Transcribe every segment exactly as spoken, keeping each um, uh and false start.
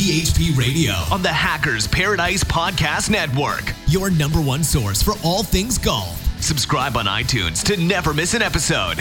P H P Radio on the Hackers Paradise Podcast Network. Your number one source for all things golf. Subscribe on iTunes to never miss an episode.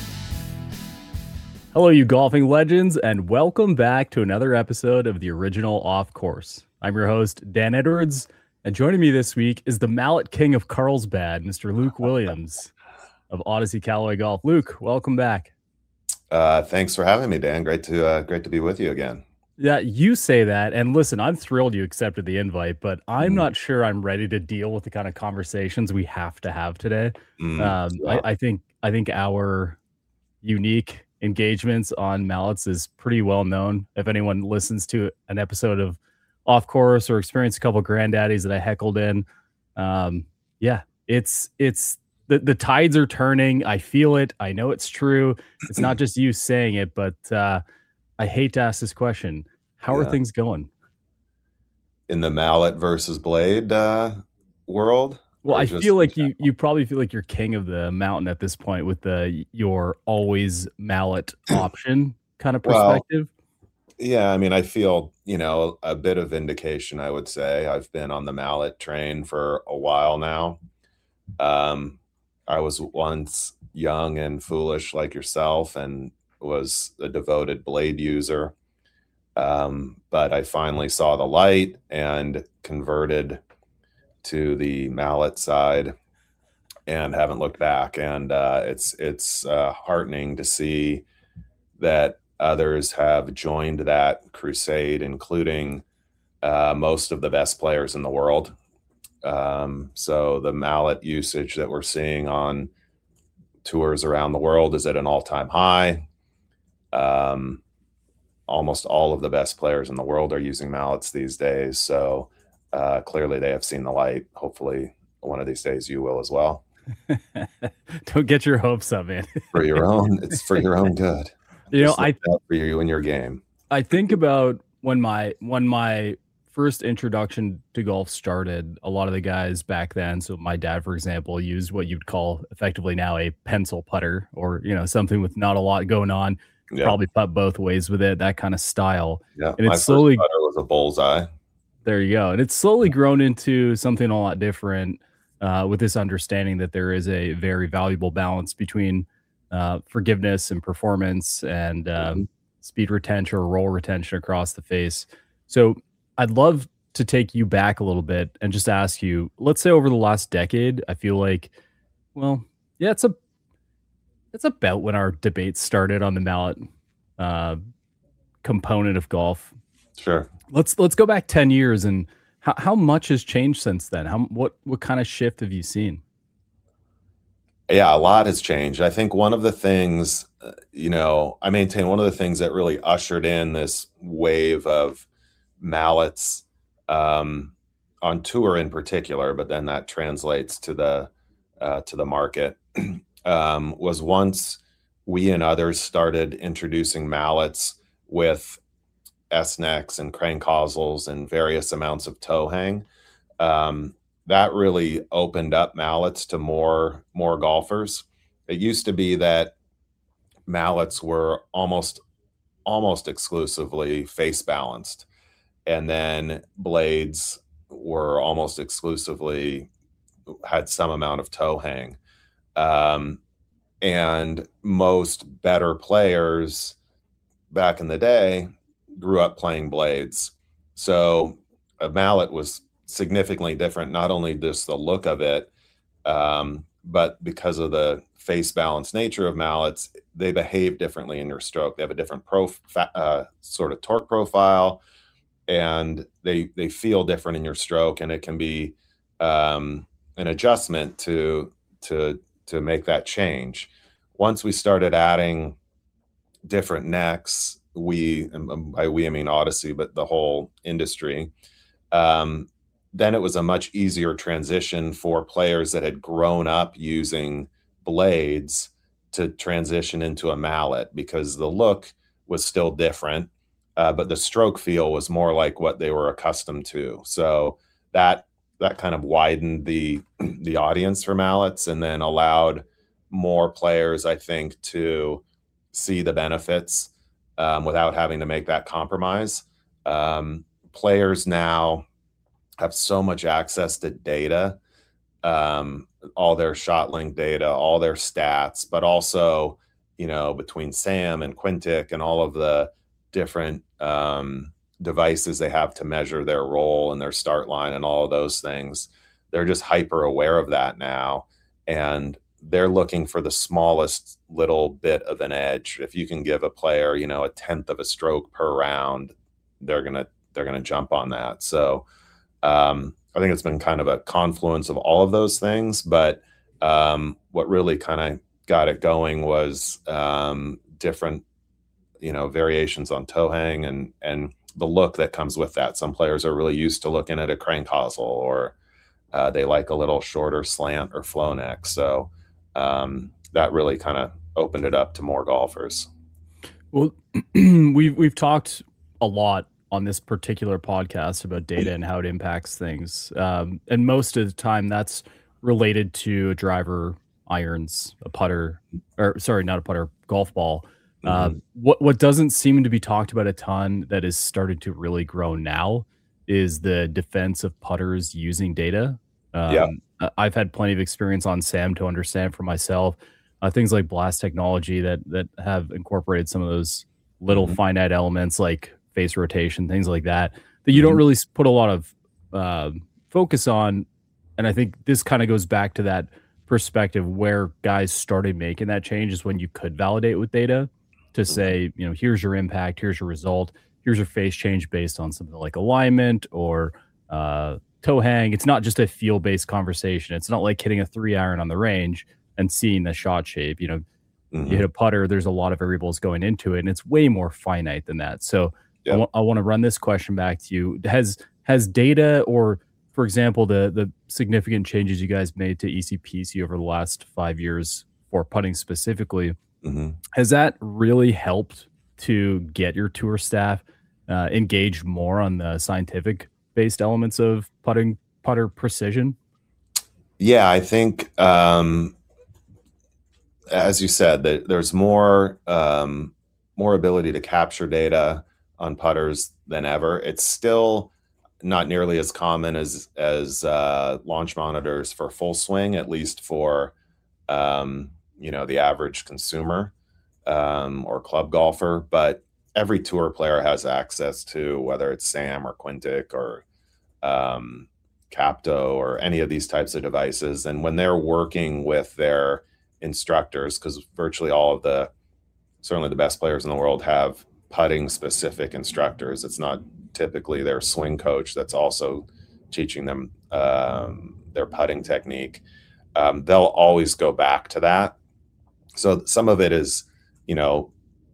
Hello, you golfing legends, and welcome back to another episode of the original Off Course. I'm your host, Dan Edwards, and joining me this week is the Mallet King of Carlsbad, Mister Luke Williams of Odyssey Callaway Golf. Luke, welcome back. Uh, thanks for having me, Dan. Great to uh, great to be with you again. Yeah, you say that, and listen, I'm thrilled you accepted the invite, but I'm mm. not sure I'm ready to deal with the kind of conversations we have to have today. Mm. Um, yeah. I, I think I think our unique engagements on mallets is pretty well known. If anyone listens to an episode of Off Course or experienced a couple of granddaddies that I heckled in, um, yeah, it's it's the the tides are turning. I feel it. I know it's true. It's not just you saying it, but. Uh, I hate to ask this question. How yeah. are things going in the mallet versus blade uh, world? Well, I feel like you you probably feel like you're king of the mountain at this point with the your always mallet option kind of perspective. Well, yeah, I mean, I feel, you know, a bit of vindication, I would say. I've been on the mallet train for a while now. Um, I was once young and foolish like yourself and was a devoted blade user. Um, but I finally saw the light and converted to the mallet side and haven't looked back. And uh, it's it's uh, heartening to see that others have joined that crusade, including uh, most of the best players in the world. Um, so the mallet usage that we're seeing on tours around the world is at an all-time high. Um, almost all of the best players in the world are using mallets these days. So uh, clearly they have seen the light. Hopefully one of these days you will as well. Don't get your hopes up, man. For your own, it's for your own good. You Just know, I for you and your game. I think about when my when my first introduction to golf started, a lot of the guys back then, so my dad, for example, used what you'd call effectively now a pencil putter, or, you know, something with not a lot going on. Yeah. Probably putt both ways with it, that kind of style. Yeah, and my it's slowly first putter was a bullseye. There you go. And it's slowly grown into something a lot different, uh, with this understanding that there is a very valuable balance between uh, forgiveness and performance and um, mm-hmm. speed retention or roll retention across the face. So I'd love to take you back a little bit and just ask you, let's say over the last decade, I feel like, well, yeah, it's a That's about when our debates started on the mallet uh, component of golf. Sure. Let's let's go back ten years and how, how much has changed since then? How what what kind of shift have you seen? Yeah, a lot has changed. I think one of the things, uh, you know, I maintain one of the things that really ushered in this wave of mallets um, on tour in particular, but then that translates to the uh, to the market. Um, was once we and others started introducing mallets with S-necks and crank hosels and various amounts of toe hang. Um, that really opened up mallets to more, more golfers. It used to be that mallets were almost, almost exclusively face balanced. And then blades were almost exclusively had some amount of toe hang. Um, and most better players back in the day grew up playing blades. So a mallet was significantly different, not only just the look of it, um, but because of the face balanced nature of mallets, they behave differently in your stroke. They have a different prof, uh, sort of torque profile, and they, they feel different in your stroke. And it can be, um, an adjustment to, to, to make that change. Once we started adding different necks, we, and by we I mean Odyssey, but the whole industry, um, then it was a much easier transition for players that had grown up using blades to transition into a mallet, because the look was still different, uh, but the stroke feel was more like what they were accustomed to. So that that kind of widened the the audience for mallets, and then allowed more players, I think, to see the benefits um, without having to make that compromise. Um, players now have so much access to data, um, all their shot link data, all their stats, but also, you know, between Sam and Quintic and all of the different um, devices they have to measure their role and their start line and all of those things, they're just hyper aware of that now. And they're looking for the smallest little bit of an edge. If you can give a player, you know, a tenth of a stroke per round, they're going to, they're going to jump on that. So um, I think it's been kind of a confluence of all of those things, but um, what really kind of got it going was um, different, you know, variations on toe hang and, and the look that comes with that. Some players are really used to looking at a crank hosel, or uh, they like a little shorter slant or flow neck. So um, that really kind of opened it up to more golfers. Well, we've, we've talked a lot on this particular podcast about data and how it impacts things. Um, and most of the time that's related to a driver, irons, a putter, or sorry, not a putter, golf ball. Mm-hmm. Uh, what, what doesn't seem to be talked about a ton that is started to really grow now is the defense of putters using data. Um, yeah. I've had plenty of experience on SAM to understand for myself uh, things like blast technology that, that have incorporated some of those little mm-hmm. finite elements like face rotation, things like that, that you mm-hmm. don't really put a lot of uh, focus on. And I think this kind of goes back to that perspective where guys started making that change is when you could validate with data to say, you know, here's your impact, here's your result, here's your face change based on something like alignment or uh, toe hang. It's not just a feel-based conversation. It's not like hitting a three iron on the range and seeing the shot shape. You know, mm-hmm. you hit a putter, there's a lot of variables going into it, and it's way more finite than that. So yep. I, w- I want to run this question back to you. Has has data, or for example, the the significant changes you guys made to E C P C over the last five years for putting specifically, mm-hmm. has that really helped to get your tour staff uh, engaged more on the scientific based elements of putting putter precision? Yeah, I think, um, as you said, that there's more um, more ability to capture data on putters than ever. It's still not nearly as common as as uh, launch monitors for full swing, at least for um, you know, the average consumer um, or club golfer. But every tour player has access to, whether it's SAM or Quintic or um, Capto or any of these types of devices. And when they're working with their instructors, because virtually all of the, certainly the best players in the world have putting specific instructors. It's not typically their swing coach that's also teaching them um, their putting technique. Um, they'll always go back to that. So some of it is, you know,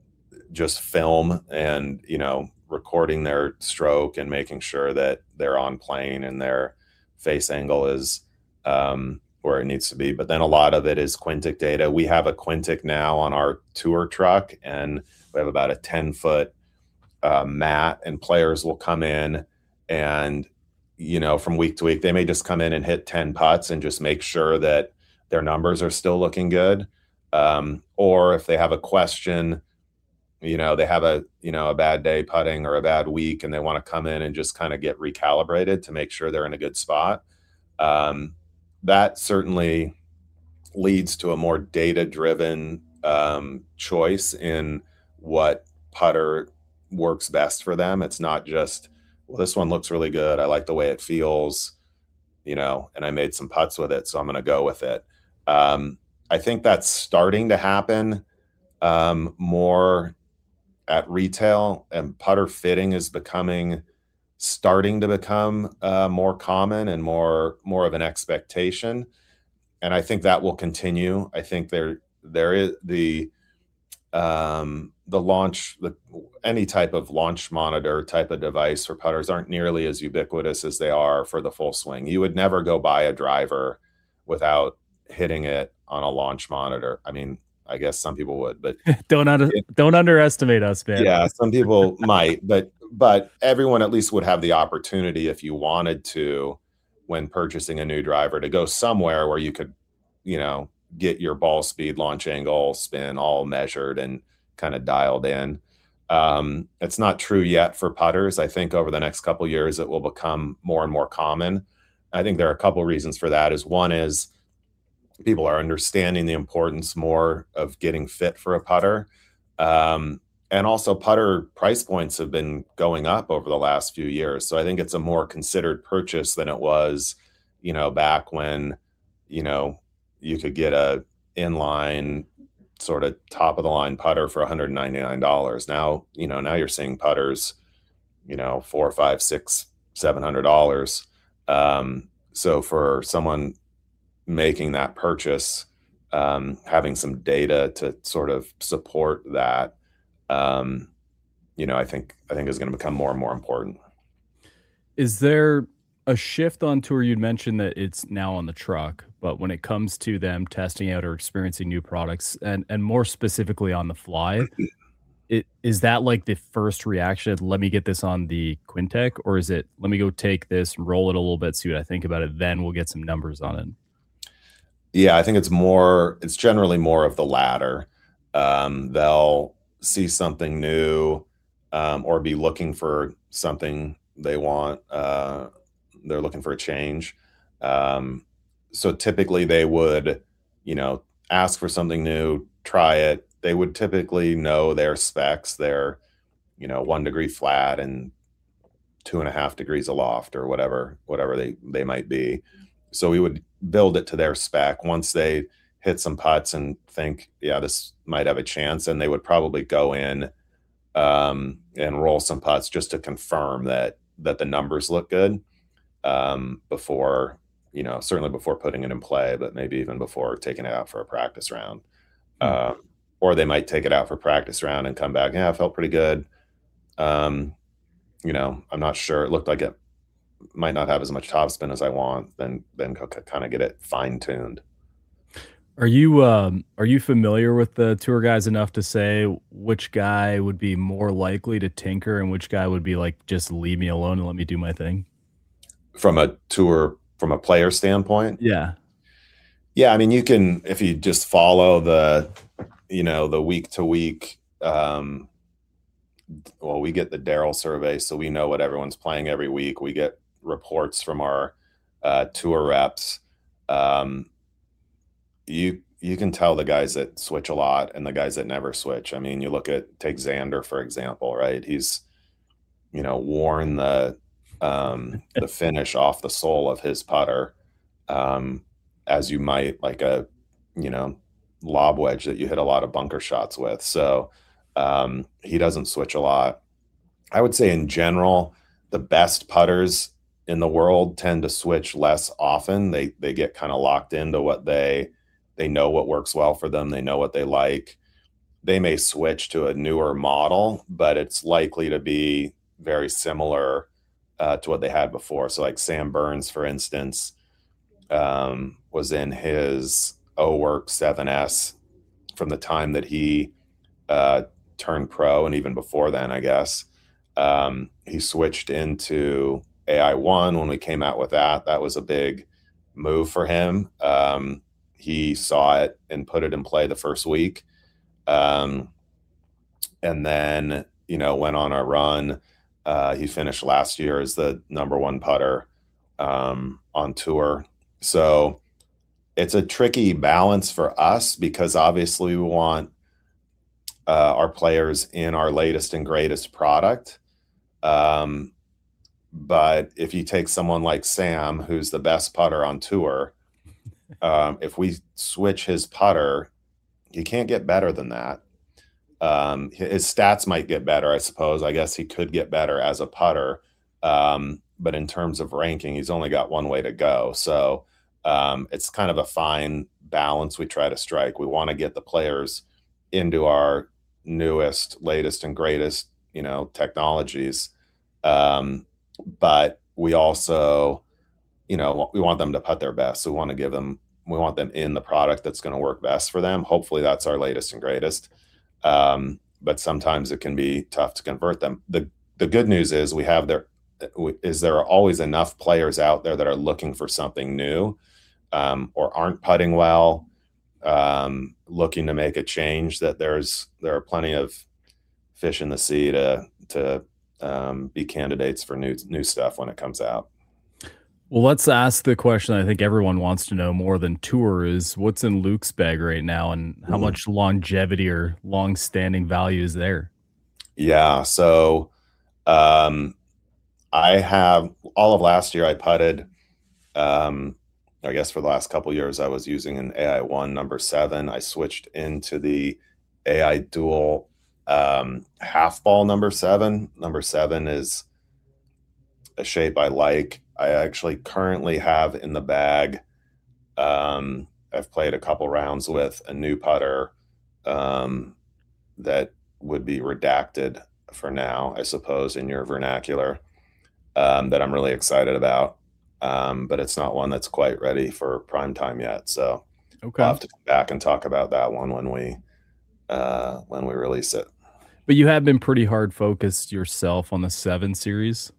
just film and, you know, recording their stroke and making sure that they're on plane and their face angle is um, where it needs to be. But then a lot of it is Quintic data. We have a Quintic now on our tour truck, and we have about a ten foot uh, mat, and players will come in and, you know, from week to week, they may just come in and hit ten putts and just make sure that their numbers are still looking good. Um, or if they have a question, you know, they have a, you know, a bad day putting or a bad week, and they want to come in and just kind of get recalibrated to make sure they're in a good spot. Um, that certainly leads to a more data-driven um, choice in what putter works best for them. It's not just, well, this one looks really good, I like the way it feels, you know, and I made some putts with it, so I'm going to go with it. Um, I think that's starting to happen um, more at retail, and putter fitting is becoming, starting to become uh, more common and more, more of an expectation. And I think that will continue. I think there, there is the, um, the launch, the, any type of launch monitor type of device for putters aren't nearly as ubiquitous as they are for the full swing. You would never go buy a driver without hitting it on a launch monitor. I mean, I guess some people would, but don't under, it, don't underestimate us, man. Yeah, some people might, but but everyone at least would have the opportunity, if you wanted to, when purchasing a new driver, to go somewhere where you could, you know, get your ball speed, launch angle, spin all measured and kind of dialed in. Um, it's not true yet for putters. I think over the next couple of years, it will become more and more common. I think there are a couple of reasons for that. Is one is people are understanding the importance more of getting fit for a putter. Um, and also putter price points have been going up over the last few years. So I think it's a more considered purchase than it was, you know, back when, you know, you could get a inline sort of top of the line putter for one hundred ninety-nine dollars. Now, you know, now you're seeing putters, you know, four, five, six, seven hundred dollars. Um, so for someone making that purchase, um, having some data to sort of support that, um, you know, I think I think is going to become more and more important. Is there a shift on tour? You'd mentioned that it's now on the truck, but when it comes to them testing out or experiencing new products, and and more specifically on the fly, it is that like the first reaction? Let me get this on the Quintec, or is it let me go take this, roll it a little bit, see what I think about it, then we'll get some numbers on it? Yeah, I think it's more, it's generally more of the latter. Um, they'll see something new, um, or be looking for something they want. Uh, they're looking for a change. Um, so typically they would, you know, ask for something new, try it. They would typically know their specs, their, you know, one degree flat and two and a half degrees aloft or whatever, whatever they, they might be. So we would build it to their spec. Once they hit some putts and think, yeah, this might have a chance, and they would probably go in um, and roll some putts just to confirm that that the numbers look good um, before, you know, certainly before putting it in play, but maybe even before taking it out for a practice round. Mm-hmm. Um, or they might take it out for practice round and come back, yeah, I felt pretty good. Um, you know, I'm not sure. It looked like it might not have as much topspin as I want, then then kind of get it fine tuned. Are you um are you familiar with the tour guys enough to say which guy would be more likely to tinker and which guy would be like, just leave me alone and let me do my thing? From a tour, from a player standpoint? Yeah. Yeah, I mean, you can, if you just follow the, you know, the week to week, um, well, we get the Darrell survey, so we know what everyone's playing every week. We get reports from our uh, tour reps. Um, you you can tell the guys that switch a lot and the guys that never switch. I mean, you look at, take Xander, for example, right? He's, you know, worn the um, the finish off the sole of his putter, um, as you might like a, you know, lob wedge that you hit a lot of bunker shots with. So um, he doesn't switch a lot. I would say in general, the best putters in the world tend to switch less often. They they get kind of locked into what they they know what works well for them. They know what they like. They may switch to a newer model, but it's likely to be very similar uh, to what they had before. So like Sam Burns, for instance, um, was in his O-Work seven S from the time that he uh, turned pro, and even before then, I guess. Um, he switched into A I one when we came out with that. That was a big move for him. Um, he saw it and put it in play the first week. Um, and then, you know, went on a run. Uh, he finished last year as the number one putter um, on tour. So it's a tricky balance for us because obviously we want uh, our players in our latest and greatest product. Um, but if you take someone like Sam, who's the best putter on tour, um, if we switch his putter, he can't get better than that. Um, his stats might get better, I suppose. I guess he could get better as a putter. Um, but in terms of ranking, he's only got one way to go. So um, it's kind of a fine balance we try to strike. We want to get the players into our newest, latest, and greatest, you know, technologies. Um, but we also, you know, we want them to putt their best. So we want to give them, we want them in the product that's going to work best for them. Hopefully that's our latest and greatest. Um, but sometimes it can be tough to convert them. The the good news is we have there is there are always enough players out there that are looking for something new, um, or aren't putting well, um, looking to make a change, that there's there are plenty of fish in the sea to to um, be candidates for new new stuff when it comes out. Well, let's ask the question I think everyone wants to know more than tour is what's in Luke's bag right now and how Mhm. much longevity or long-standing value is there? Yeah, so um, I have all of last year I putted. Um, I guess for the last couple years I was using an A I one number seven. I switched into the A I dual um, half ball number seven. Number seven is a shape I like. I actually currently have in the bag. Um, I've played a couple rounds with a new putter um, that would be redacted for now, I suppose, in your vernacular, um, that I'm really excited about. Um, but it's not one that's quite ready for prime time yet. So Okay. I'll have to come back and talk about that one when we uh, when we release it. But you have been pretty hard focused yourself on the seven series.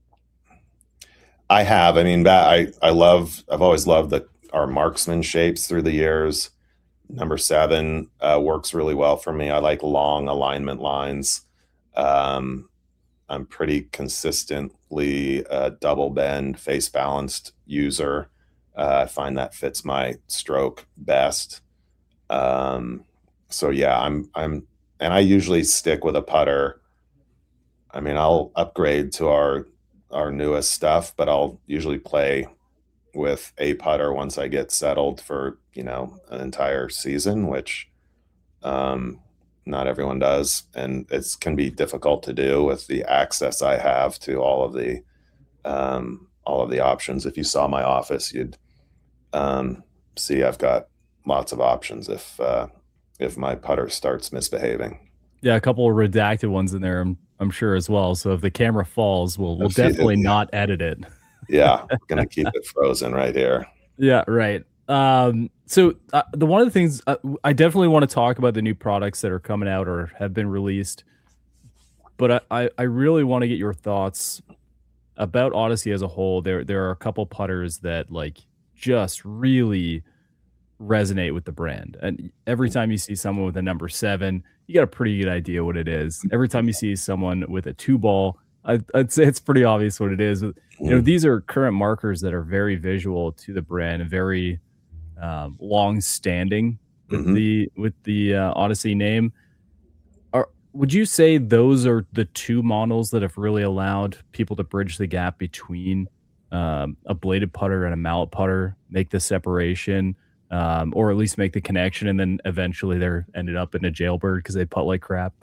I have. I mean, that I I love. I've always loved the our marksman shapes through the years. Number seven uh, works really well for me. I like long alignment lines. Um, I'm pretty consistently a double bend, face balanced user. Uh, I find that fits my stroke best. Um, so yeah, I'm I'm, and I usually stick with a putter. I mean, I'll upgrade to our our newest stuff, but I'll usually play with a putter once I get settled for, you know, an entire season, which um, not everyone does. And it can be difficult to do with the access I have to all of the um, all of the options. If you saw my office, you'd um, see I've got lots of options if uh, if my putter starts misbehaving. Yeah, a couple of redacted ones in there, I'm, I'm sure as well. So if the camera falls, we'll we'll definitely not edit it. Yeah, we're gonna keep it frozen right here. Yeah, right. Um, so uh, the one of the things uh, I definitely want to talk about the new products that are coming out or have been released, but I, I, I really want to get your thoughts about Odyssey as a whole. There there are a couple putters that like just really resonate with the brand, and every time you see someone with a number seven, you got a pretty good idea what it is. Every time you see someone with a two ball, I'd, I'd say it's pretty obvious what it is. You know, these are current markers that are very visual to the brand and very um, long standing with Mhm. the with the uh, Odyssey name. Are would you say those are the two models that have really allowed people to bridge the gap between um, a bladed putter and a mallet putter, make the separation, um, or at least make the connection, and then eventually they're ended up in a jailbird because they putt like crap?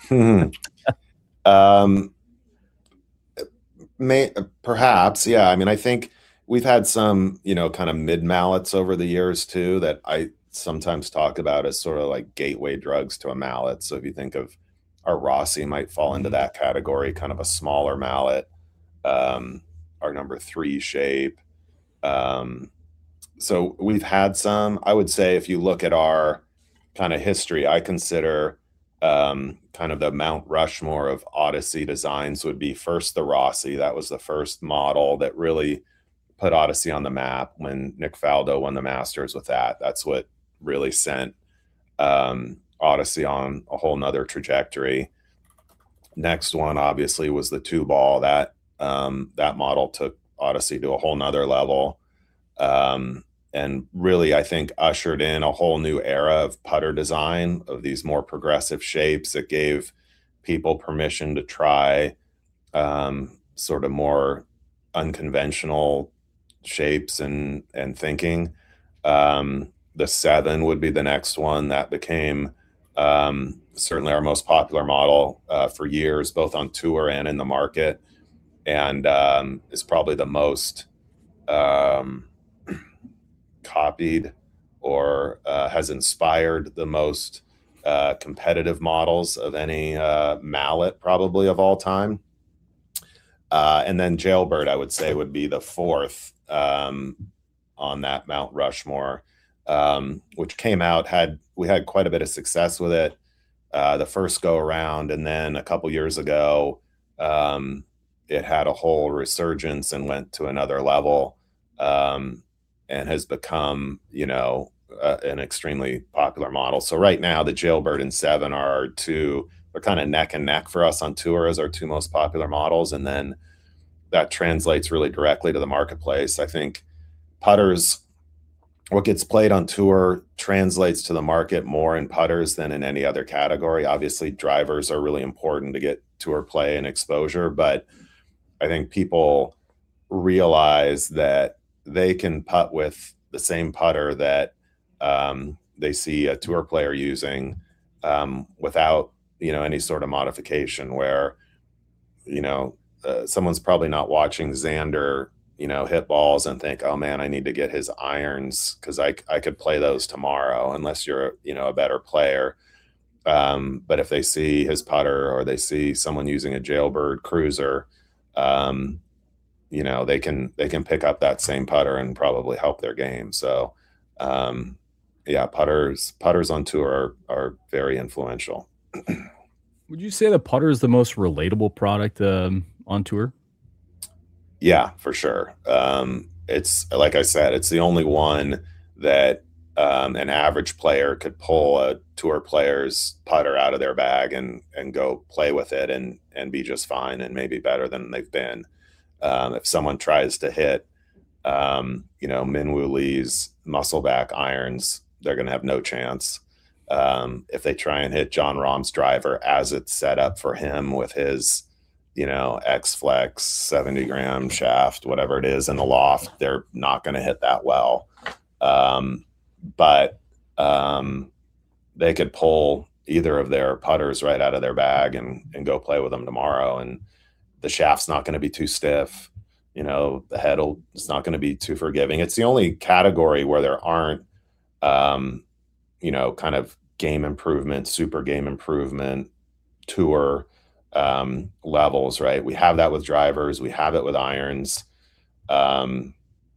um, may perhaps, yeah. I mean, I think we've had some, you know, kind of mid mallets over the years too that I sometimes talk about as sort of like gateway drugs to a mallet. So if you think of our Rossi might fall into that category, kind of a smaller mallet, um, our number three shape. Um, so we've had some. I would say if you look at our kind of history, I consider um, kind of the Mount Rushmore of Odyssey designs would be first the Rossi. That was the first model that really put Odyssey on the map when Nick Faldo won the Masters with that. That's what really sent um, Odyssey on a whole nother trajectory. Next one, obviously, was the two ball. That um, that model took Odyssey to a whole nother level. Um, and really, I think, ushered in a whole new era of putter design, of these more progressive shapes that gave people permission to try um, sort of more unconventional shapes and and thinking. Um, the seven would be the next one that became um, certainly our most popular model uh, for years, both on tour and in the market, and um, is probably the most um, copied or uh, has inspired the most uh, competitive models of any uh, mallet probably of all time. Uh, and then Jailbird, I would say, would be the fourth um, on that Mount Rushmore, um, which came out, had we had quite a bit of success with it uh, the first go around. And then a couple years ago, um, it had a whole resurgence and went to another level um, and has become, you know, uh, an extremely popular model. So right now, the Jailbird and seven are our two they're kind of neck and neck for us on tour as our two most popular models. And then that translates really directly to the marketplace. I think putters, what gets played on tour translates to the market more in putters than in any other category. Obviously, drivers are really important to get tour play and exposure, but I think people realize that they can putt with the same putter that um, they see a tour player using um, without, you know, any sort of modification where, you know, uh, someone's probably not watching Xander, you know, hit balls and think, oh man, I need to get his irons because I, I could play those tomorrow, unless you're, you know, a better player. Um, but if they see his putter or they see someone using a Jailbird cruiser, um, you know, they can, they can pick up that same putter and probably help their game. So, um, yeah, putters, putters on tour are, are very influential. Would you say the putter is the most relatable product um, on tour? Yeah, for sure. Um, it's like I said, it's the only one that um, an average player could pull a tour player's putter out of their bag and and go play with it and and be just fine and maybe better than they've been. Um, if someone tries to hit, um, you know, Minwoo Lee's muscleback irons, they're going to have no chance. Um, if they try and hit Jon Rahm's driver as it's set up for him with his, you know, X-Flex seventy gram shaft, whatever it is in the loft, they're not going to hit that well. Um, but um, they could pull either of their putters right out of their bag and, and go play with them tomorrow. And the shaft's not going to be too stiff. You know, the head will, it's not going to be too forgiving. It's the only category where there aren't, um, you know, kind of game improvement, super game improvement, tour um, levels, right? We have that with drivers. We have it with irons, um,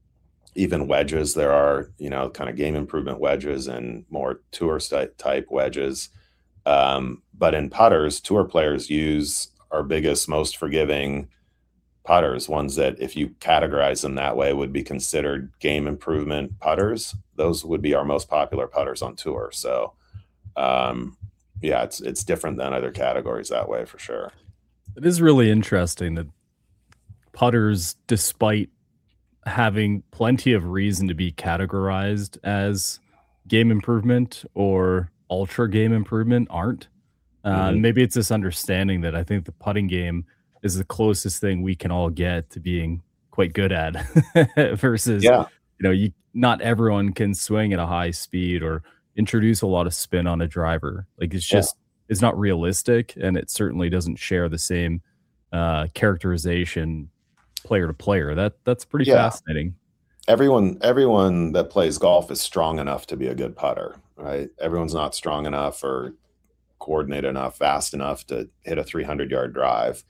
even wedges. There are, you know, kind of game improvement wedges and more tour type wedges. Um, but in putters, tour players use our biggest, most forgiving putters, ones that if you categorize them that way would be considered game improvement putters. Those would be our most popular putters on tour. So, um, yeah, it's it's different than other categories that way for sure. It is really interesting that putters, despite having plenty of reason to be categorized as game improvement or ultra game improvement, aren't. Uh, Mm-hmm. Maybe it's this understanding that I think the putting game is the closest thing we can all get to being quite good at versus, Yeah. you know, you not everyone can swing at a high speed or introduce a lot of spin on a driver. Like it's Yeah. just, it's not realistic, and it certainly doesn't share the same uh, characterization player to player. That that's pretty Yeah. fascinating. Everyone, everyone that plays golf is strong enough to be a good putter, right? Everyone's not strong enough or coordinated enough, fast enough to hit a three hundred yard drive.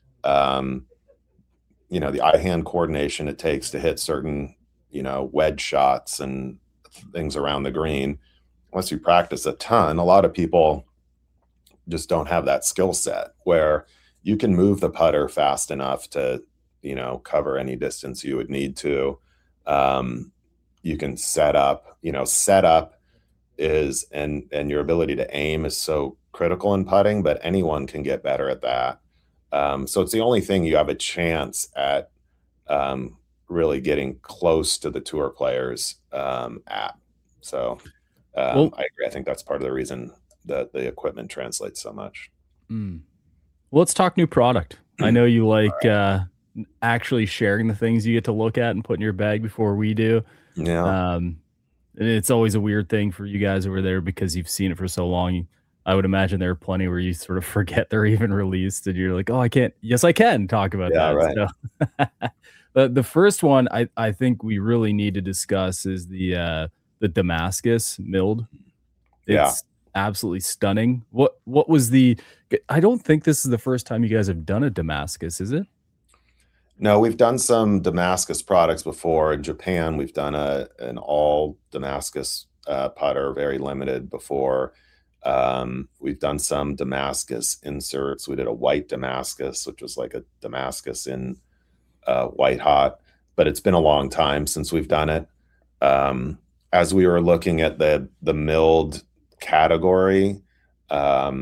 Um, you know, the eye hand coordination it takes to hit certain, you know, wedge shots and things around the green. Once you practice a ton, a lot of people just don't have that skill set where you can move the putter fast enough to, you know, cover any distance you would need to. Um, you can set up, you know, set up is, and, and your ability to aim is so critical in putting, but anyone can get better at that. Um, so it's the only thing you have a chance at um, really getting close to the tour players um, at. So um, Well- I agree. I think that's part of the reason that the equipment translates so much. Mm. Well, let's talk new product. I know you like uh, actually sharing the things you get to look at and put in your bag before we do. Yeah. Um, and it's always a weird thing for you guys over there because you've seen it for so long. I would imagine there are plenty where you sort of forget they're even released and you're like, oh, I can't. Yes, I can talk about Yeah, that. right. So, the, the first one I, I think we really need to discuss is the uh, the Damascus milled. It's Yeah. absolutely stunning. What what was the? I don't think this is the first time you guys have done a Damascus, is it? No, we've done some Damascus products before. In Japan, we've done a an all Damascus uh, putter, very limited before. Um, we've done some Damascus inserts. We did a white Damascus, which was like a Damascus in uh, white hot, but it's been a long time since we've done it. Um, as we were looking at the the milled category, um,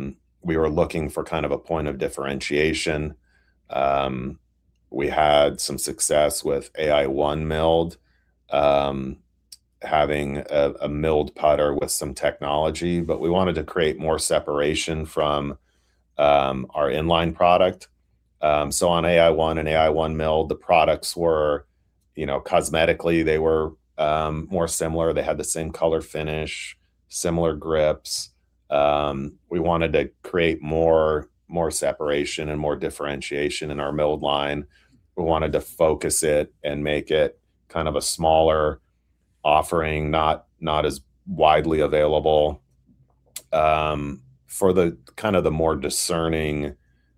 we were looking for kind of a point of differentiation. Um, we had some success with A I one milled, um, having a, a milled putter with some technology, but we wanted to create more separation from um, our inline product. Um, so on A I one and A I one milled, the products were, you know, cosmetically, they were um, more similar. They had the same color finish, similar grips. Um, we wanted to create more, more separation and more differentiation in our milled line. We wanted to focus it and make it kind of a smaller offering, not, not as widely available, um, for the kind of the more discerning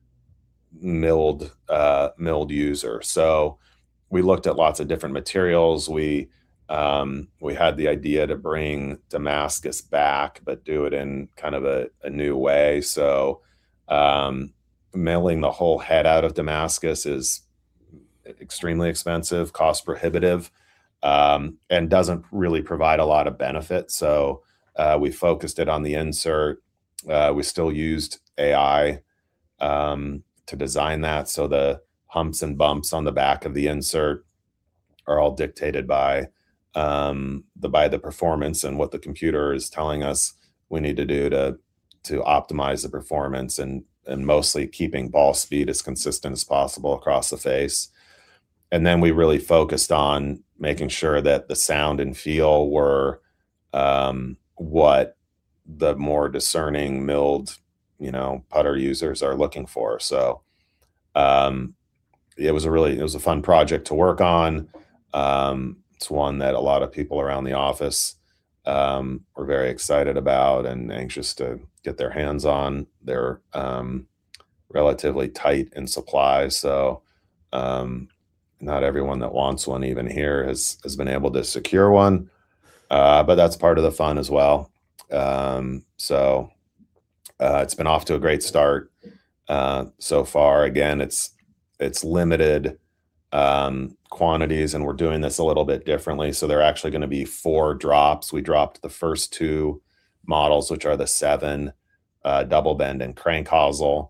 milled, uh, milled user. So we looked at lots of different materials. We, um, we had the idea to bring Damascus back, but do it in kind of a, a new way. So, um, milling the whole head out of Damascus is extremely expensive, cost prohibitive, um, and doesn't really provide a lot of benefit. So, uh, we focused it on the insert. Uh, we still used A I, um, to design that. So the humps and bumps on the back of the insert are all dictated by um, the by the performance and what the computer is telling us we need to do to to optimize the performance, and and mostly keeping ball speed as consistent as possible across the face. And then we really focused on making sure that the sound and feel were um, what the more discerning milled, you know, putter users are looking for. So um, it was a really, it was a fun project to work on. Um, it's one that a lot of people around the office um, were very excited about and anxious to get their hands on. They're um, relatively tight in supply. So um, not everyone that wants one even here has, has been able to secure one, uh, but that's part of the fun as well. Um, so uh, it's been off to a great start uh, so far. Again, it's it's limited um, quantities, and we're doing this a little bit differently. So they're actually going to be four drops. We dropped the first two models, which are the seven uh, double bend and crank hosel,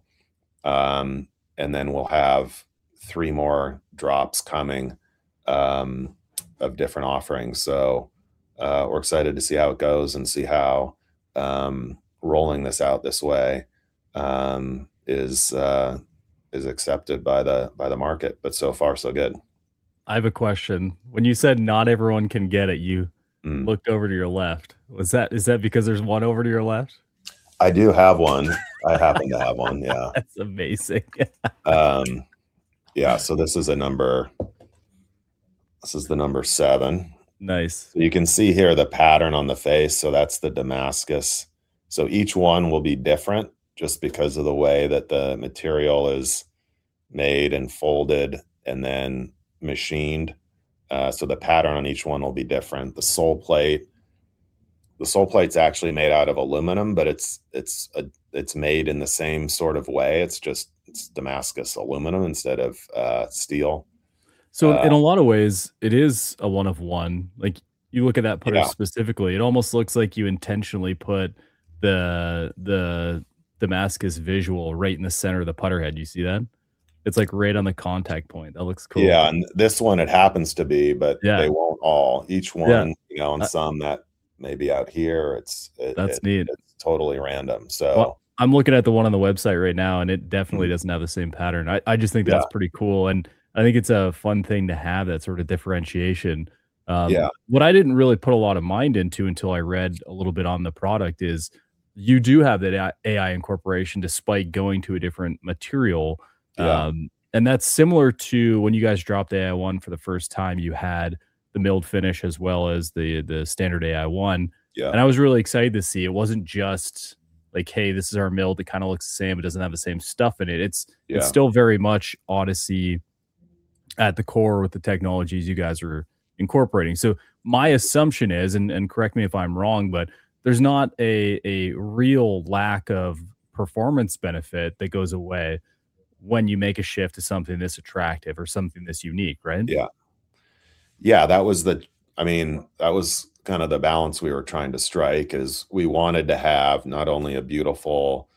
um, and then we'll have three more drops coming um, of different offerings. So uh, we're excited to see how it goes and see how um, rolling this out this way um, is uh, is accepted by the by the market. But so far, so good. I have a question. When you said not everyone can get it, you mm. looked over to your left. Was that is that because there's one over to your left? I do have one. I happen to have one. Yeah, that's amazing. um, yeah. So this is a number. This is the number seven. Nice. So you can see here the pattern on the face. So that's the Damascus. So each one will be different just because of the way that the material is made and folded and then machined. Uh, so the pattern on each one will be different. The sole plate, the sole plate's actually made out of aluminum, but it's it's a, it's made in the same sort of way. It's just it's Damascus aluminum instead of uh, steel. So uh, in a lot of ways, it is a one of one. Like you look at that putter yeah. specifically, it almost looks like you intentionally put the the Damascus visual right in the center of the putter head. You see that? It's like right on the contact point. That looks cool. Yeah, and this one it happens to be, but yeah. they won't all. Each one, yeah. you know, and uh, some that maybe out here, it's it, that's it, neat. It's totally random. So well, I'm looking at the one on the website right now, and it definitely mm-hmm. doesn't have the same pattern. I, I just think that's yeah. pretty cool, and I think it's a fun thing to have, that sort of differentiation. Um, yeah. What I didn't really put a lot of mind into until I read a little bit on the product is you do have that A I incorporation despite going to a different material. Yeah. Um, and that's similar to when you guys dropped A I one for the first time, you had the milled finish as well as the, the standard A I one. Yeah. And I was really excited to see it wasn't just like, hey, this is our milled. It kind of looks the same. It doesn't have the same stuff in it. It's, yeah. it's still very much Odyssey at the core with the technologies you guys are incorporating. So my assumption is, and, and correct me if I'm wrong, but there's not a, a real lack of performance benefit that goes away when you make a shift to something this attractive or something this unique, right? Yeah. Yeah, that was the, I mean, that was kind of the balance we were trying to strike, is we wanted to have not only a beautiful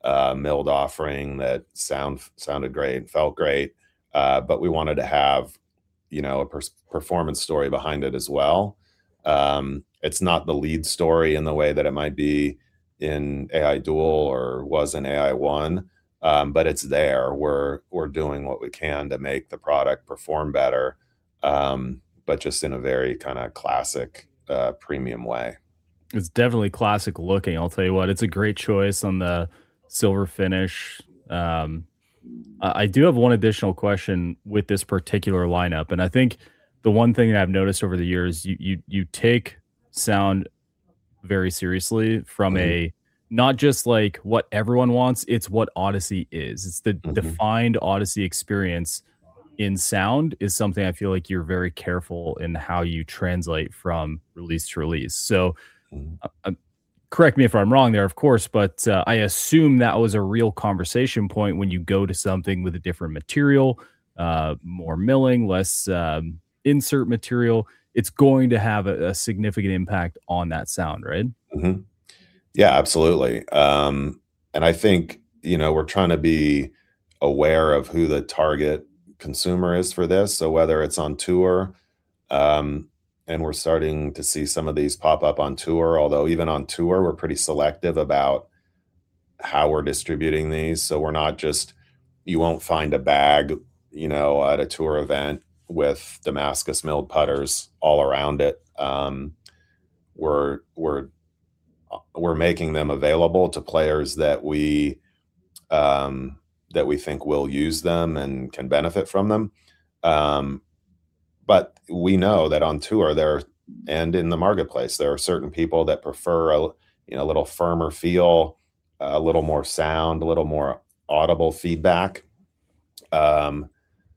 uh, milled offering that sound sounded great, felt great, uh, but we wanted to have, you know, a per performance story behind it as well. Um, it's not the lead story in the way that it might be in A I Dual or was in A I One, um, but it's there. We're we're doing what we can to make the product perform better, um, but just in a very kind of classic, uh, premium way. It's definitely classic looking. I'll tell you what, it's a great choice on the silver finish. Um, I I do have one additional question with this particular lineup, and I think the one thing that I've noticed over the years, you you you take sound very seriously from Mhm. a not just like what everyone wants, it's what Odyssey is. It's the Mhm. defined Odyssey experience in sound is something I feel like you're very careful in how you translate from release to release. So, Mhm. uh, uh, correct me if I'm wrong there, of course, but uh, I assume that was a real conversation point when you go to something with a different material, uh, more milling, less um, insert material. It's going to have a, a significant impact on that sound, right? Mhm. Yeah, absolutely. Um, and I think, you know, we're trying to be aware of who the target consumer is for this. So whether it's on tour, um, and we're starting to see some of these pop up on tour, although even on tour, we're pretty selective about how we're distributing these. So we're not just, you won't find a bag, you know, at a tour event with Damascus milled putters all around it. Um, we're we're uh, we're making them available to players that we um, that we think will use them and can benefit from them. Um, but we know that on tour there and in the marketplace there are certain people that prefer a you know a little firmer feel, a little more sound, a little more audible feedback. Um,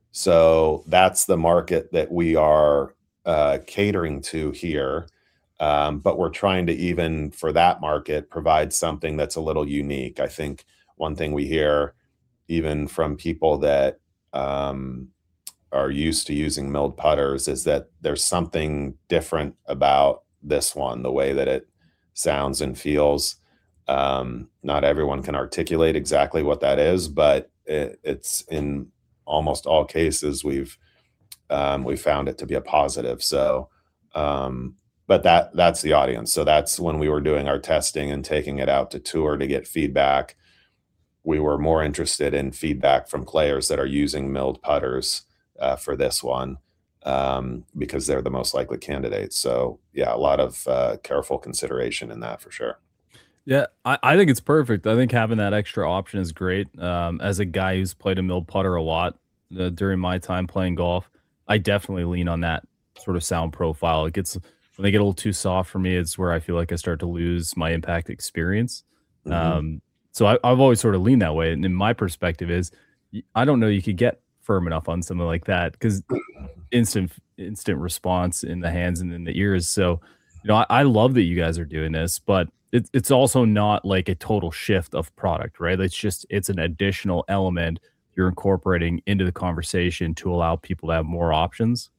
so that's the market that we are uh, catering to here. Um, but we're trying to, even for that market, provide something that's a little unique. I think one thing we hear, even from people that um, are used to using milled putters, is that there's something different about this one, the way that it sounds and feels. Um, not everyone can articulate exactly what that is, but it, it's in almost all cases we've um, we found it to be a positive. So, um, but that that's the audience. So that's when we were doing our testing and taking it out to tour to get feedback. We were more interested in feedback from players that are using milled putters uh, for this one, um, because they're the most likely candidates. So yeah, a lot of uh, careful consideration in that for sure. Yeah, I, I think it's perfect. I think having that extra option is great. Um, as a guy who's played a milled putter a lot uh, during my time playing golf, I definitely lean on that sort of sound profile. It gets when they get a little too soft for me, it's where I feel like I start to lose my impact experience. Hmm. Um, so I, I've always sort of leaned that way. And in my perspective is, y- I don't know you could get firm enough on something like that because instant instant response in the hands and in the ears. So, you know, I, I love that you guys are doing this, but it's it's also not like a total shift of product, right? It's just it's an additional element you're incorporating into the conversation to allow people to have more options.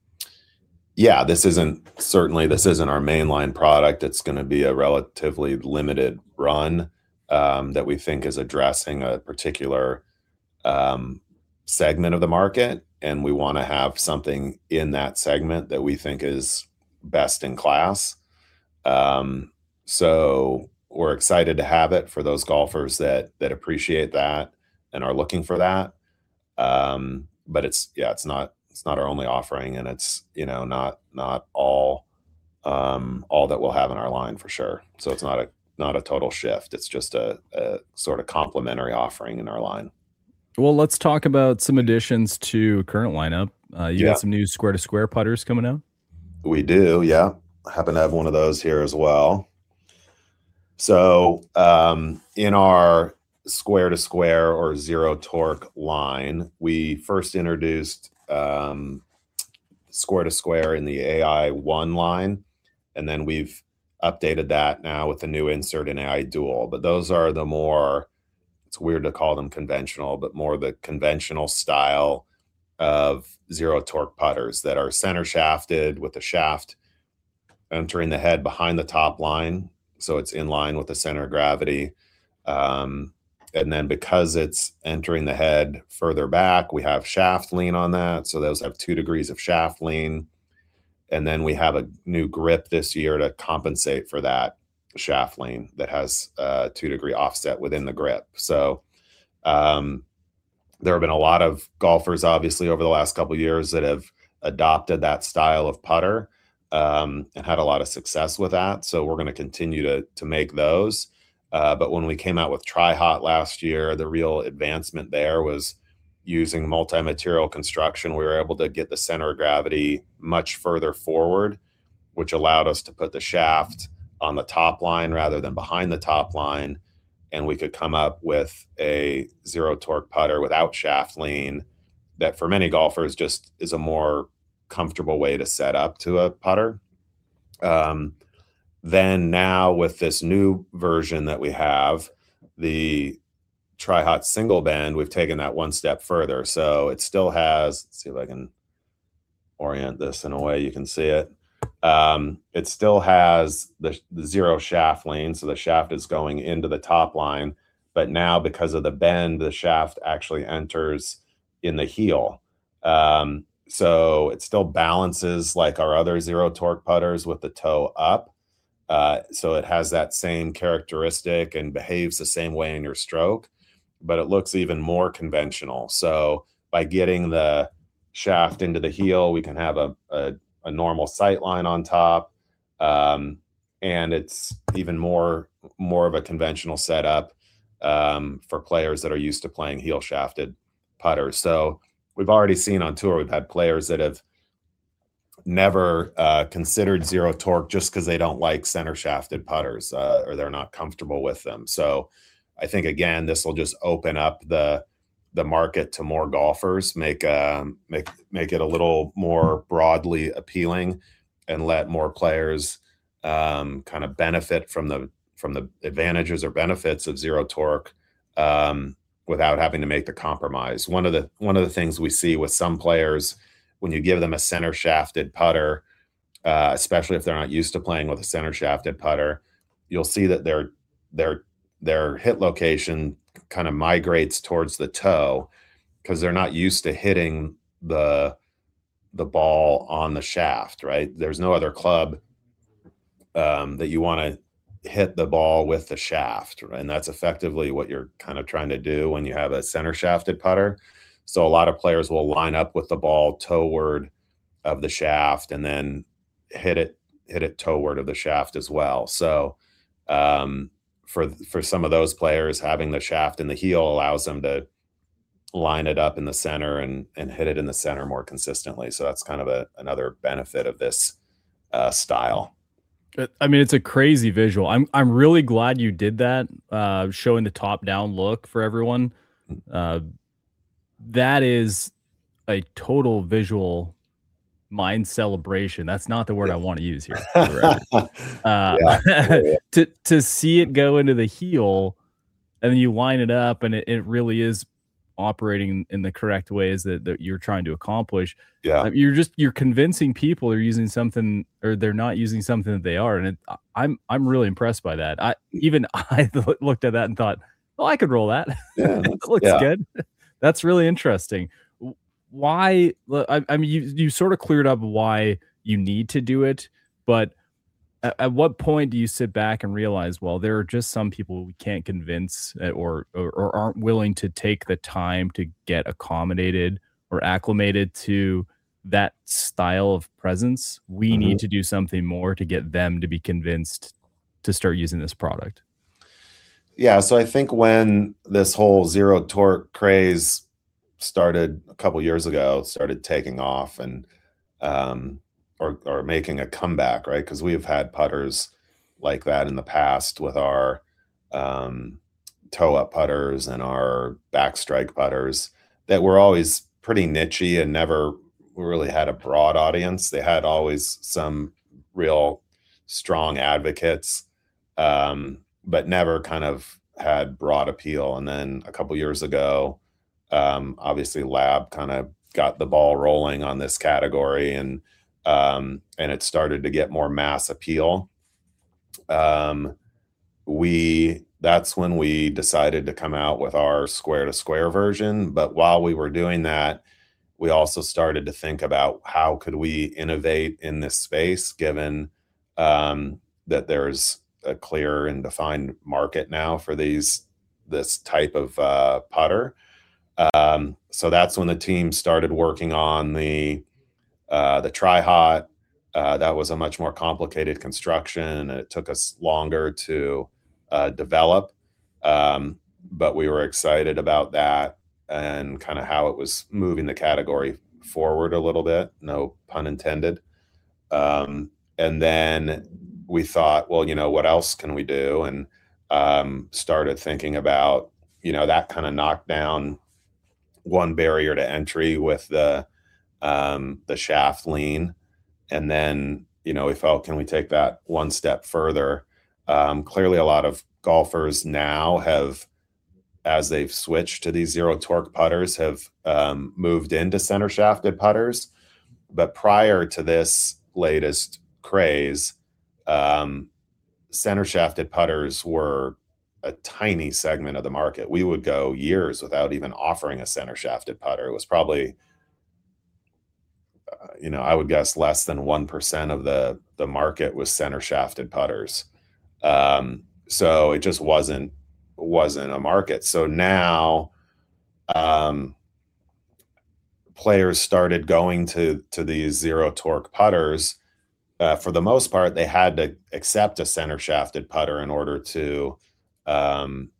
Yeah, this isn't certainly this isn't our mainline product. It's going to be a relatively limited run um, that we think is addressing a particular um, segment of the market, and we want to have something in that segment that we think is best in class. Um, so we're excited to have it for those golfers that that appreciate that and are looking for that. Um, but it's yeah, it's not it's not our only offering, and it's you know not not all um, all that we'll have in our line for sure. So it's not a not a total shift. It's just a, a sort of complementary offering in our line. Well, let's talk about some additions to current lineup. Uh, you Yeah, got some new square to square putters coming out. we do. Yeah, happen to have one of those here as well. So um, in our square to square or zero torque line, we first introduced um, square to square in the A I one line, and then we've updated that now with the new insert in A I dual. But those are the more, it's weird to call them conventional, but more the conventional style of zero torque putters that are center shafted with the shaft entering the head behind the top line. So it's in line with the center of gravity. Um, and then because it's entering the head further back, we have shaft lean on that. So those have two degrees of shaft lean. And then we have a new grip this year to compensate for that shaft lean that has a two degree offset within the grip. So um, there have been a lot of golfers, obviously, over the last couple of years that have adopted that style of putter um, and had a lot of success with that. So we're going to continue to to make those. Uh, but when we came out with Tri-Hot last year, the real advancement there was using multi-material construction. We were able to get the center of gravity much further forward, which allowed us to put the shaft on the top line rather than behind the top line. And we could come up with a zero torque putter without shaft lean that for many golfers just is a more comfortable way to set up to a putter. Um, then now with this new version that we have, the Tri-Hot single bend, we've taken that one step further. So it still has, let's see if I can orient this in a way you can see it. Um, it still has the, the zero shaft lean. So the shaft is going into the top line, but now because of the bend, the shaft actually enters in the heel. Um, so it still balances like our other zero torque putters with the toe up. Uh, so it has that same characteristic and behaves the same way in your stroke, but it looks even more conventional. So by getting the shaft into the heel, we can have a, a, a normal sight line on top. Um, and it's even more, more of a conventional setup um, for players that are used to playing heel shafted putters. So we've already seen on tour, we've had players that have never uh, considered zero torque just because they don't like center shafted putters uh, or they're not comfortable with them. So I think, again, this will just open up the the market to more golfers, make um, make make it a little more broadly appealing, and let more players um, kind of benefit from the from the advantages or benefits of zero torque um, without having to make the compromise. One of the one of the things we see with some players when you give them a center shafted putter, uh, especially if they're not used to playing with a center shafted putter, you'll see that their their their hit location kind of migrates towards the toe because they're not used to hitting the the ball on the shaft, right? There's no other club um, that you want to hit the ball with the shaft, right? And that's effectively what you're kind of trying to do when you have a center shafted putter. So a lot of players will line up with the ball toeward of the shaft and then hit it hit it toeward of the shaft as well. So um, for for some of those players, having the shaft in the heel allows them to line it up in the center and and hit it in the center more consistently. So that's kind of a another benefit of this uh, style. I mean, it's a crazy visual. I'm I'm really glad you did that, uh, showing the top down look for everyone. Uh, that is a total visual mind celebration. That's not the word I want to use here. Right? Uh, yeah. Yeah. to to see it go into the heel, and then you line it up, and it, it really is operating in the correct ways that, that you're trying to accomplish. Yeah, uh, you're just you're convincing people they're using something, or they're not using something that they are, and it, I'm I'm really impressed by that. I even I looked at that and thought, oh, I could roll that. Yeah, that looks yeah. good. That's really interesting. Why? I, I mean, you you sort of cleared up why you need to do it, but at, at what point do you sit back and realize, well, there are just some people we can't convince, or, or or aren't willing to take the time to get accommodated or acclimated to that style of presence? We mm-hmm. need to do something more to get them to be convinced to start using this product. Yeah, so I think when this whole zero torque craze started a couple years ago, started taking off and um, or or making a comeback, right? Because we've had putters like that in the past with our um, toe up putters and our backstrike putters that were always pretty nichey and never really had a broad audience. They had always some real strong advocates, um, but never kind of had broad appeal. And then a couple years ago, um, obviously Lab kind of got the ball rolling on this category, and um, and it started to get more mass appeal. Um, we that's when we decided to come out with our square to square version. But while we were doing that, we also started to think about how could we innovate in this space, given um, that there's a clear and defined market now for these this type of uh, putter. Um, so that's when the team started working on the uh, the Tri-Hot. Uh, that was a much more complicated construction, and it took us longer to uh, develop. Um, but we were excited about that and kind of how it was moving the category forward a little bit, no pun intended. Um, and then we thought, well, you know, what else can we do? And um, started thinking about, you know, that kind of knocked down one barrier to entry with the um, the shaft lean. And then, you know, we felt, can we take that one step further? Um, clearly, a lot of golfers now have, as they've switched to these zero torque putters, have um, moved into center shafted putters. But prior to this latest craze, um, center shafted putters were a tiny segment of the market. We would go years without even offering a center shafted putter. It was probably, uh, you know, I would guess less than one percent of the, the market was center shafted putters. Um, so it just wasn't, wasn't a market. So now um, players started going to, to these zero torque putters. Uh, for the most part, they had to accept a center shafted putter in order to um,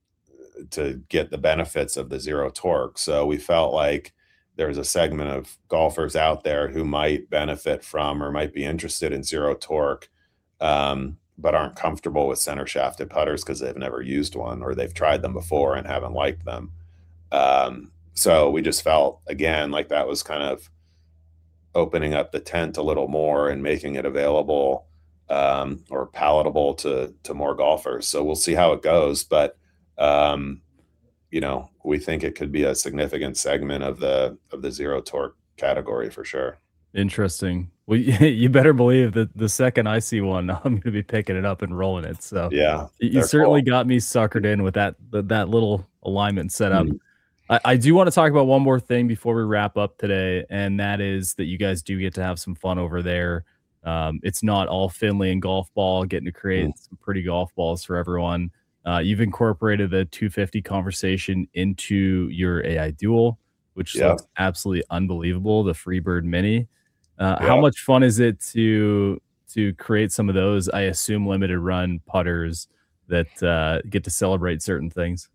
to get the benefits of the zero torque. So we felt like there's a segment of golfers out there who might benefit from or might be interested in zero torque, um, but aren't comfortable with center shafted putters because they've never used one or they've tried them before and haven't liked them. Um, so we just felt, again, like that was kind of opening up the tent a little more and making it available um, or palatable to to more golfers. So we'll see how it goes, but um, you know, we think it could be a significant segment of the of the zero torque category for sure. Interesting. Well, you better believe that the second I see one, I'm going to be picking it up and rolling it. So yeah, you certainly cool. got me suckered in with that that little alignment set up. Mm-hmm. I, I do want to talk about one more thing before we wrap up today, and that is that you guys do get to have some fun over there. Um, it's not all Finley and golf ball, getting to create mm. some pretty golf balls for everyone. Uh, you've incorporated the two fifty conversation into your A I Duel, which yeah. looks absolutely unbelievable, the Freebird Mini. Uh, yeah. How much fun is it to to create some of those, I assume, limited run putters that uh, get to celebrate certain things?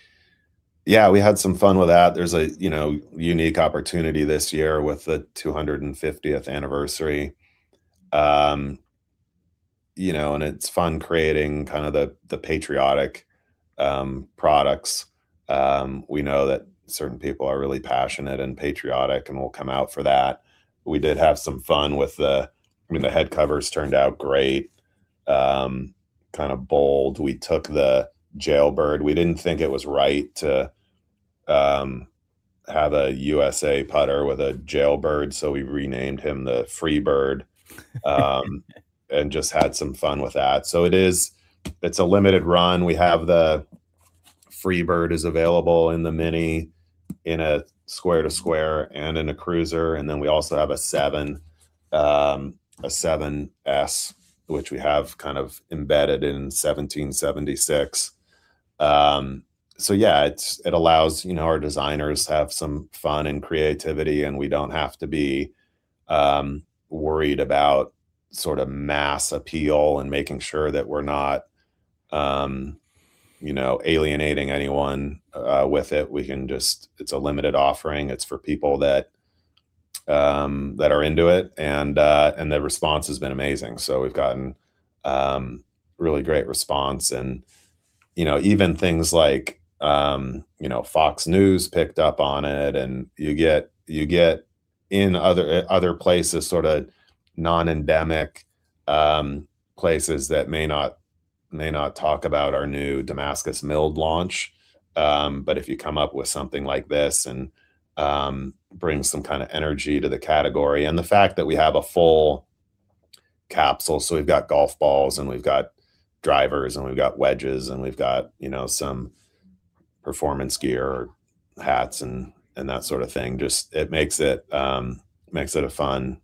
Yeah, we had some fun with that. There's a, you know, unique opportunity this year with the two hundred fiftieth anniversary. Um, you know, and it's fun creating kind of the the patriotic um, products. Um, we know that certain people are really passionate and patriotic and will come out for that. We did have some fun with the, I mean, the head covers turned out great, um, kind of bold. We took the Jailbird. We didn't think it was right to um, have a U S A putter with a Jailbird, so we renamed him the Freebird, um, and just had some fun with that. So it is, it's a limited run. We have the Freebird is available in the Mini, in a square to square and in a cruiser, and then we also have a seven, um, a seven S, which we have kind of embedded in seventeen seventy-six. Um, so yeah, it's it allows, you know, our designers have some fun and creativity, and we don't have to be um, worried about sort of mass appeal and making sure that we're not, um, you know, alienating anyone uh, with it. We can just, it's a limited offering. It's for people that um, that are into it, and uh, and the response has been amazing. So we've gotten um, really great response, and you know, even things like um, you know, Fox News picked up on it, and you get you get in other other places, sort of non-endemic um, places that may not may not talk about our new Damascus milled launch. Um, but if you come up with something like this and um, bring some kind of energy to the category, and the fact that we have a full capsule, so we've got golf balls and we've got drivers and we've got wedges and we've got, you know, some performance gear or hats and, and that sort of thing. Just, it makes it, um, makes it a fun,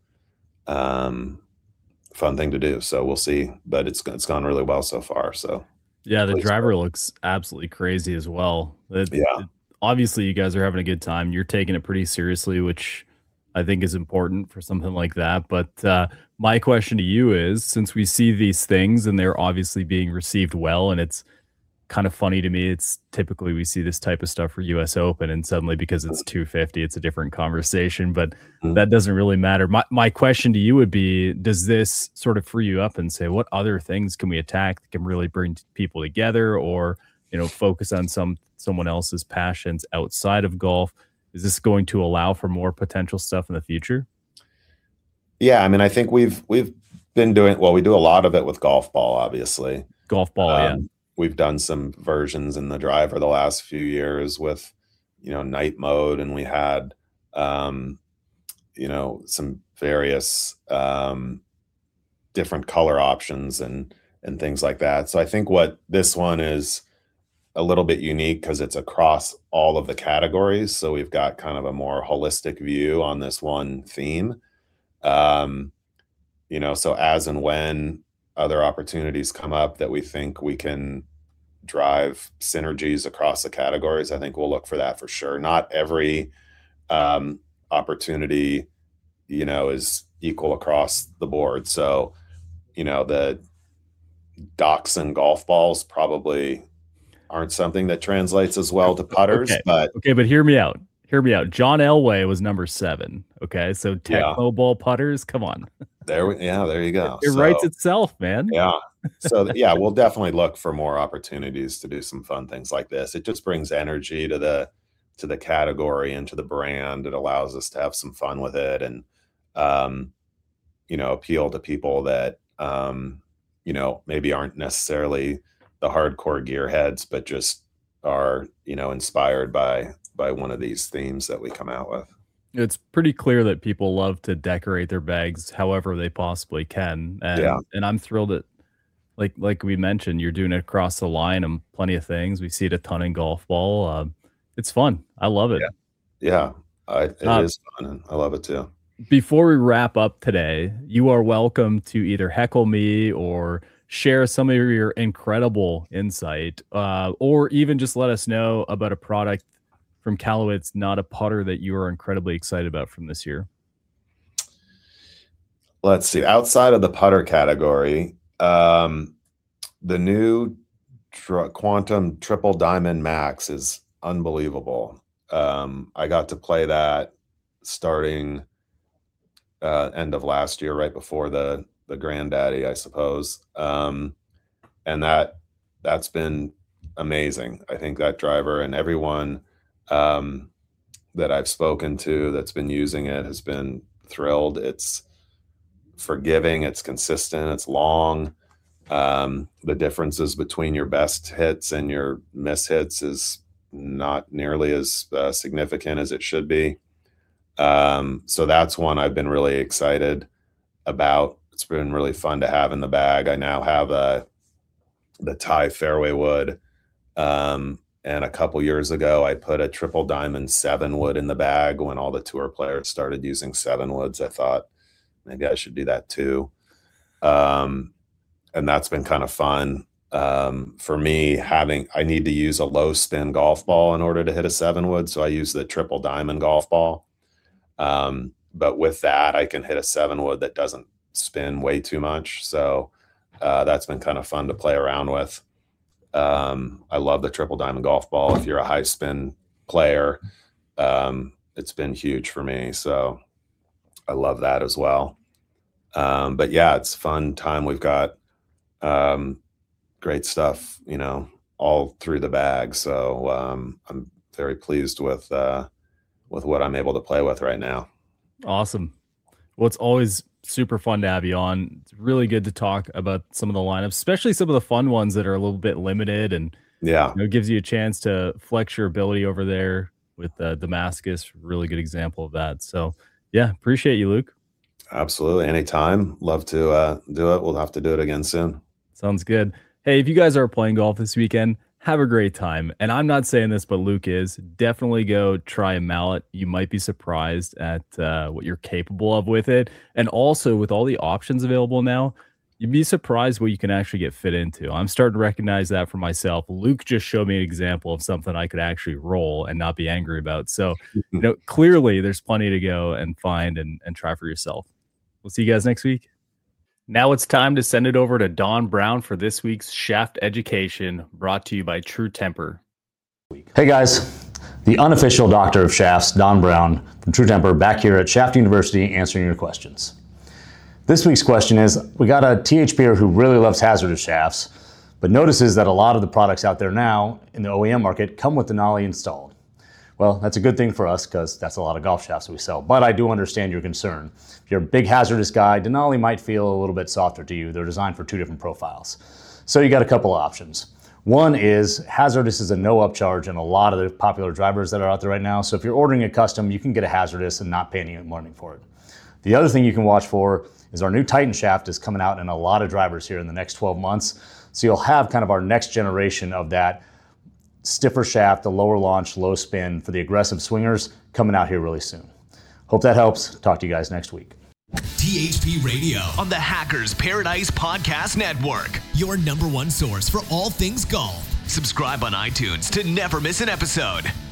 um, fun thing to do. So we'll see, but it's, it's gone really well so far. So yeah, the please driver go. looks absolutely crazy as well. It, Yeah. it- obviously you guys are having a good time. You're taking it pretty seriously, which I think is important for something like that. But uh, my question to you is, since we see these things and they're obviously being received well, and it's kind of funny to me, it's typically we see this type of stuff for U S Open, and suddenly because it's two fifty, it's a different conversation. But Mhm. that doesn't really matter. My my question to you would be, does this sort of free you up and say, what other things can we attack that can really bring people together, or you know, focus on some someone else's passions outside of golf? Is this going to allow for more potential stuff in the future? Yeah. I mean, I think we've, we've been doing, well, we do a lot of it with golf ball, obviously. Golf ball, yeah. Um, we've done some versions in the driver the last few years with, you know, night mode, and we had, um, you know, some various um, different color options and and things like that. So I think what this one is a little bit unique because it's across all of the categories. So we've got kind of a more holistic view on this one theme. Um, you know, so as and when other opportunities come up that we think we can drive synergies across the categories, I think we'll look for that for sure. Not every um, opportunity, you know, is equal across the board. So, you know, the Dachshund golf balls probably aren't something that translates as well to putters, Okay. but Okay, but hear me out. Hear me out. John Elway was number seven. Okay, so Yeah. Tecmo Ball putters, come on. there, we, yeah, there you go. It So, writes itself, man. yeah. So yeah, we'll definitely look for more opportunities to do some fun things like this. It just brings energy to the to the category and to the brand. It allows us to have some fun with it and um, you know, appeal to people that um, you know, maybe aren't necessarily the hardcore gearheads, but just are, you know, inspired by by one of these themes that we come out with. It's pretty clear that people love to decorate their bags however they possibly can. And Yeah. and I'm thrilled that, like like we mentioned, you're doing it across the line and plenty of things. We see it a ton in golf ball. Uh, it's fun. I love it. Yeah. Yeah, I, it Uh, is fun, and I love it too. Before we wrap up today, you are welcome to either heckle me or share some of your incredible insight, uh, or even just let us know about a product from Callaway that's not a putter that you are incredibly excited about from this year. Let's see. Outside of the putter category, um, the new tr- Quantum Triple Diamond Max is unbelievable. Um, I got to play that starting uh, end of last year, right before the the granddaddy, I suppose. Um, and that that's been amazing. I think that driver and everyone um, that I've spoken to that's been using it has been thrilled. It's forgiving, it's consistent, it's long. Um, the differences between your best hits and your miss hits is not nearly as uh, significant as it should be. Um, so that's one I've been really excited about. It's been really fun to have in the bag. I now have a the Thai fairway wood. Um, and a couple years ago, I put a triple diamond seven wood in the bag when all the tour players started using seven woods. I thought maybe I should do that too. Um, and that's been kind of fun. Um, for me, having, I need to use a low spin golf ball in order to hit a seven wood. So I use the triple diamond golf ball. Um, but with that, I can hit a seven wood that doesn't spin way too much. So uh, that's been kind of fun to play around with. Um, I love the triple diamond golf ball. If you're a high spin player, um, it's been huge for me. So I love that as well. Um, but yeah, it's a fun time. We've got um, great stuff, you know, all through the bag. So um, I'm very pleased with uh, with what I'm able to play with right now. Awesome. Well, it's always super fun to have you on. It's really good to talk about some of the lineups, especially some of the fun ones that are a little bit limited, and Yeah. you know, it gives you a chance to flex your ability over there with uh, Damascus. Really good example of that. So yeah, appreciate you, Luke. Absolutely. Anytime. Love to uh, do it. We'll have to do it again soon. Sounds good. Hey, if you guys are playing golf this weekend, have a great time. And I'm not saying this, but Luke is. Definitely go try a mallet. You might be surprised at uh, what you're capable of with it. And also, with all the options available now, you'd be surprised what you can actually get fit into. I'm starting to recognize that for myself. Luke just showed me an example of something I could actually roll and not be angry about. So, you know, clearly there's plenty to go and find and, and try for yourself. We'll see you guys next week. Now it's time to send it over to Don Brown for this week's Shaft Education, brought to you by True Temper. Hey guys, the unofficial doctor of shafts, Don Brown from True Temper, back here at Shaft University answering your questions. This week's question is, we got a T H P-er who really loves hazardous shafts, but notices that a lot of the products out there now in the O E M market come with Denali installed. Well, that's a good thing for us because that's a lot of golf shafts we sell, but I do understand your concern. If you're a big hazardous guy, Denali might feel a little bit softer to you. They're designed for two different profiles. So you got a couple of options. One is hazardous is a no upcharge in a lot of the popular drivers that are out there right now. So if you're ordering a custom, you can get a hazardous and not pay any money for it. The other thing you can watch for is our new Titan shaft is coming out in a lot of drivers here in the next twelve months. So you'll have kind of our next generation of that stiffer shaft, the lower launch, low spin for the aggressive swingers coming out here really soon. Hope that helps. Talk to you guys next week. T H P Radio On the Hackers Paradise Podcast Network. your number one source for all things golf. Subscribe on iTunes to never miss an episode.